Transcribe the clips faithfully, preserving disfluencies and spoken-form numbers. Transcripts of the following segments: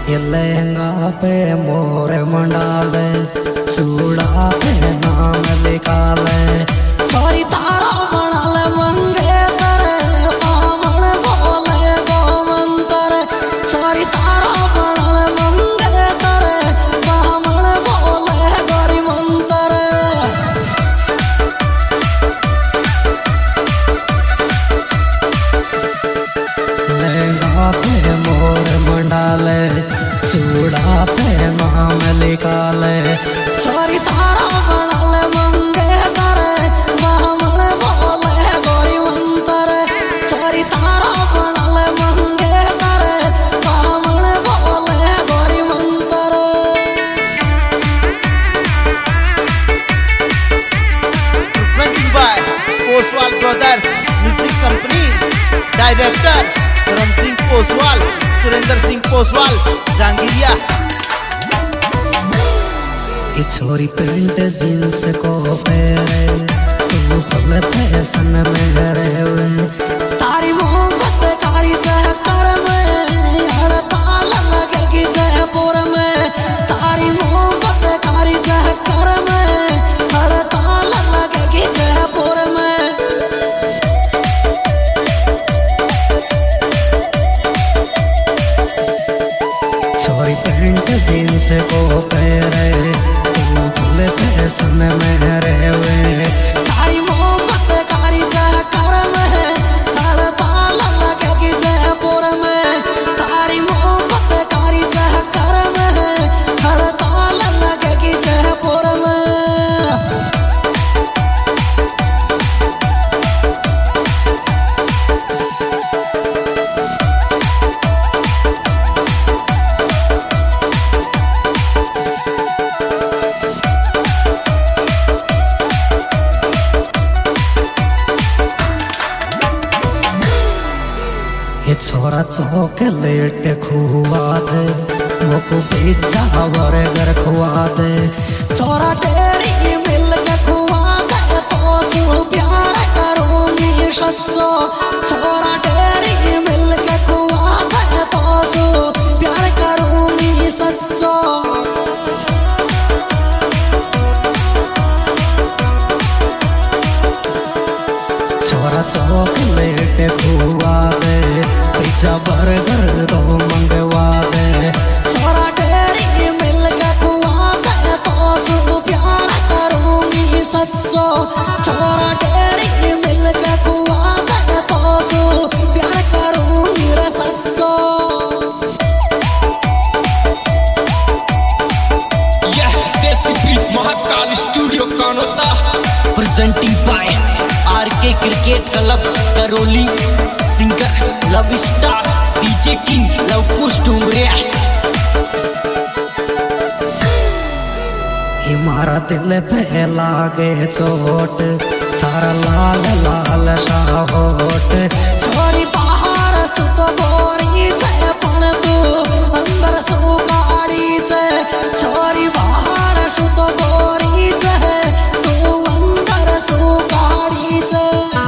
ये लहंगा पे मोर मंडाले, चूड़ा पे नाम लिखाले, छोरी तारा बनाले मंगे तरे, बामण बोले गो मंतर, छोरी तारा बनाले मंगे तरे, बामण बोले गोरी मंतर। लहंगा पे मोर मंडाले, चूड़ा पे नाम लिखाले, छोरी तारा बनाले मंगे तरे, बामण बोले गोरी मंतर, छोरी तारा बनाले मंगे तरे, बामण बोले गोरी Mantar. Presented by Oswal Brothers Music Company, Director Dharam Singh Oswal, Surendra Singh Poswal, जहांगीरिया। ये छोरी पेंट जींस को पहरे, तू फुल फैशन में रहे, तारी मोहब्बत कारी चक्कर में हड़ताल लगेगी जयपुर में, तारी मोहब्बत कारी चक्कर में हड़ताल लगेगी जयपुर में। छोरी पेंट जींस को पहरे, तू फुल फैशन में रहे, तारी मोहब्बत कारी चक्कर में हड़ताल लगेगी जयपुर में, तारी मोहब्बत कारी चक्कर में हड़ताल लगेगी जयपुर में। ये छोरा चॉकलेट खुआ दे, मोको पिज्जा बर्गर खुआ दे, छोरा डेरी मिल्क खुआ दे, तो सू प्यार करूंगी सच्चो, छोरा डेरी मिल्क खुआ दे, तो सू प्यार करूंगी सच्चो। छोरा चॉकलेट खुआ दे, पिज्जा बर्गर दो मंगवा दे, छोरा डेरी मिल्क खुआ दे, तो सू प्यार करूंगी सच्चो, छोरा डेरी मिल्क खुआ दे, तो सू प्यार करूंगी रे सच्चो। यह Desi Preet Mahakal studio Kanota, presenting by R K cricket club Karauli, singer love star DJ king Lavkush Dungariya. हमारा दिल पे लागे चोट, थारा लाल लाल शाहोट, छोरी बाहर सुत बोरी छे पण तू अंदर सुगाड़ी छे, छोरी बाहर सुत बोरी छे, तू अंदर सुगाड़ी छे।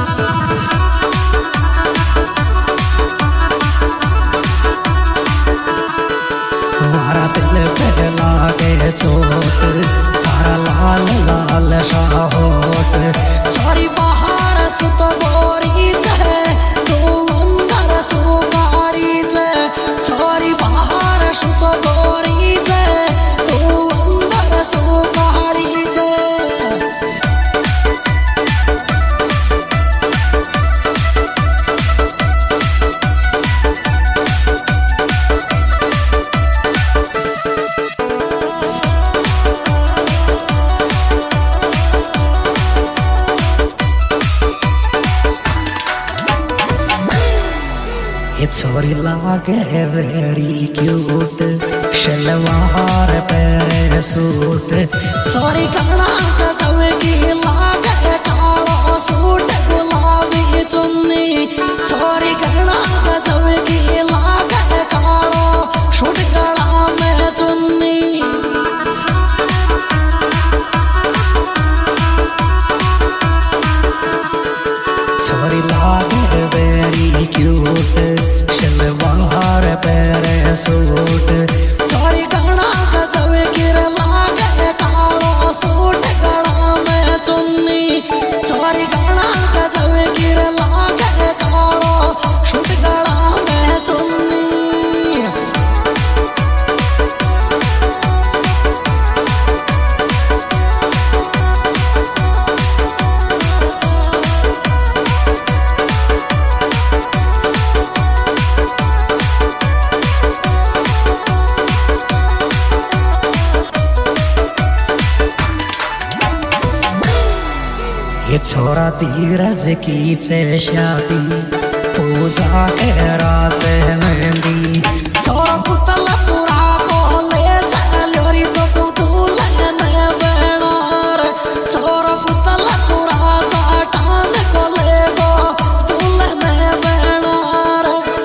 हमारा दिल पे लागे चोट, थारा लाल लाल शाहोट, छोरी बाहर सुत बोरी छे, तू अंदर सुगाड़ी छे, छोरी बाहर सुत बोरी छे, तू अंदर सुगाड़ी छे। ये छोरी लागे वेरी क्यूट, शलवार पे सूट, छोरी कना गजब की लागे कालो सूट गुलाबी चुन्नी, छोरी कना गजब की लागे कालो सूट गला में चुन्नी। छोरी लागे वेरी क्यूट, शलवार पे सूट, छोरा धीरज की चे शादी पूजा के राज मेहंदी छोरा कुतल पूरा को ले चलो री तो कुतुलन बेणार छोरा कुतल पूरा साटान को ले गो तुलन बेणार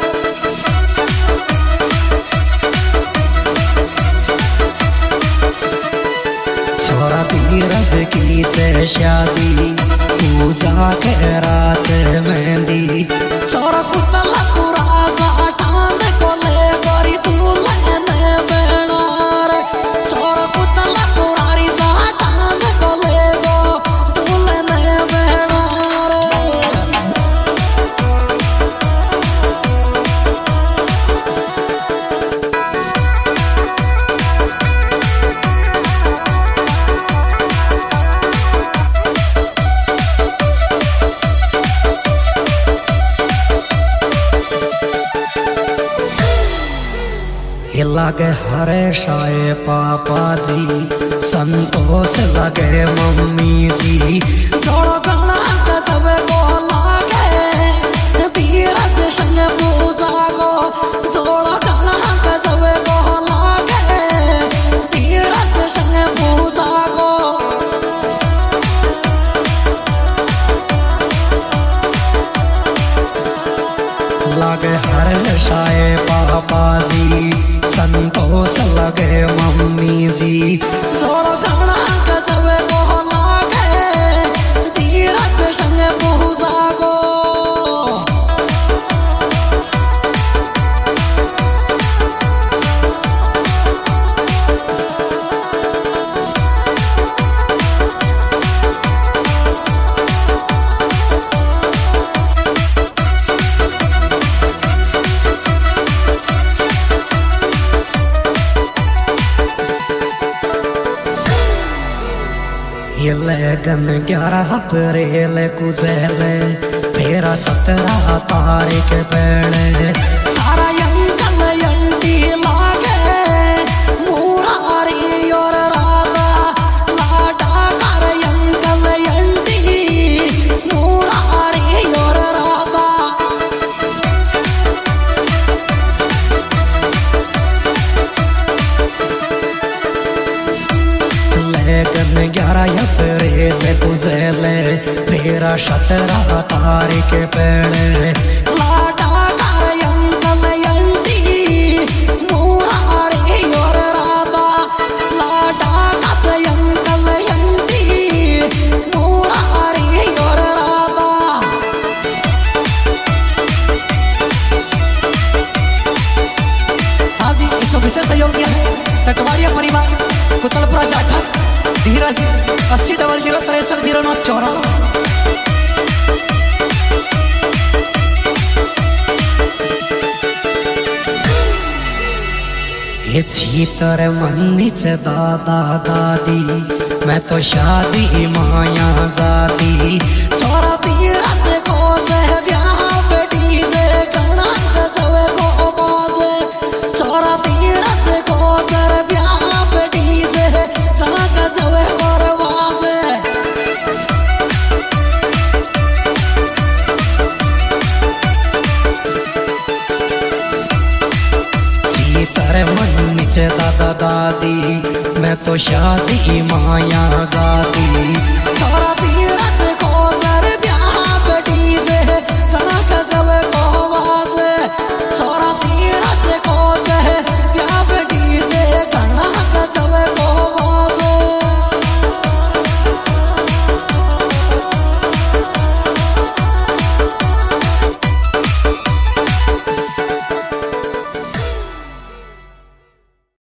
छोरा धीरज की चे शादी पूजा के राज मेहंदी छोरा कुतल पूरा साटान को ले गोरी तुलन बेणार छोरा कुतल पूरा री साटान को ले गो तुलन बेणार लगे हरे शाये पापा जी संतोष लगे मम्मी जी जोड़ो गणा गजब को लागे धीरज संग पूजा को जोड़ो गणा गजब को लागे धीरज संग पूजा को लगे हरे शाये पापा जी संतोष लगे मम्मी जी जोड़ो गणा गजब को लागे धीरज संग पूजा को लगन ग्यारह अप्रैल गुजरे फेरा सत्रह तारीख पेड़े तारा अंकल अंटी लागे मुरारी और राधा लाडा कर अंकल अंटी मुरारी और राधा लगन ग्यारह अप्रैल गुजरे फेरा सत्रह तारीख पेड़े लाडा कर अंकल अंटी मुरारी और राधा लाडा कर अंकल अंटी मुरारी और राधा आज इसमें विशेष सहयोग दिया है टटवाड़िया परिवार कुतलपुरा जाठा धीरज अस्सी डबल जीरो तिरसठ जीरो नौ चौरानवे ये छीतर मन्नीच दादा दादी मैं तो शादी माया जाती छोरा धीरज को जय ब्याह बेटी जे गणा गजब को बाजे छोरा धीरज को जर ब्याह बेटी जे गणा गजब को बाजे सीतर मन्नीच दादा दादी मैं तो शादी माया जाती छोरा धीरज को जर ब्याह बेटी जे गणा गजब को बाजे छोरा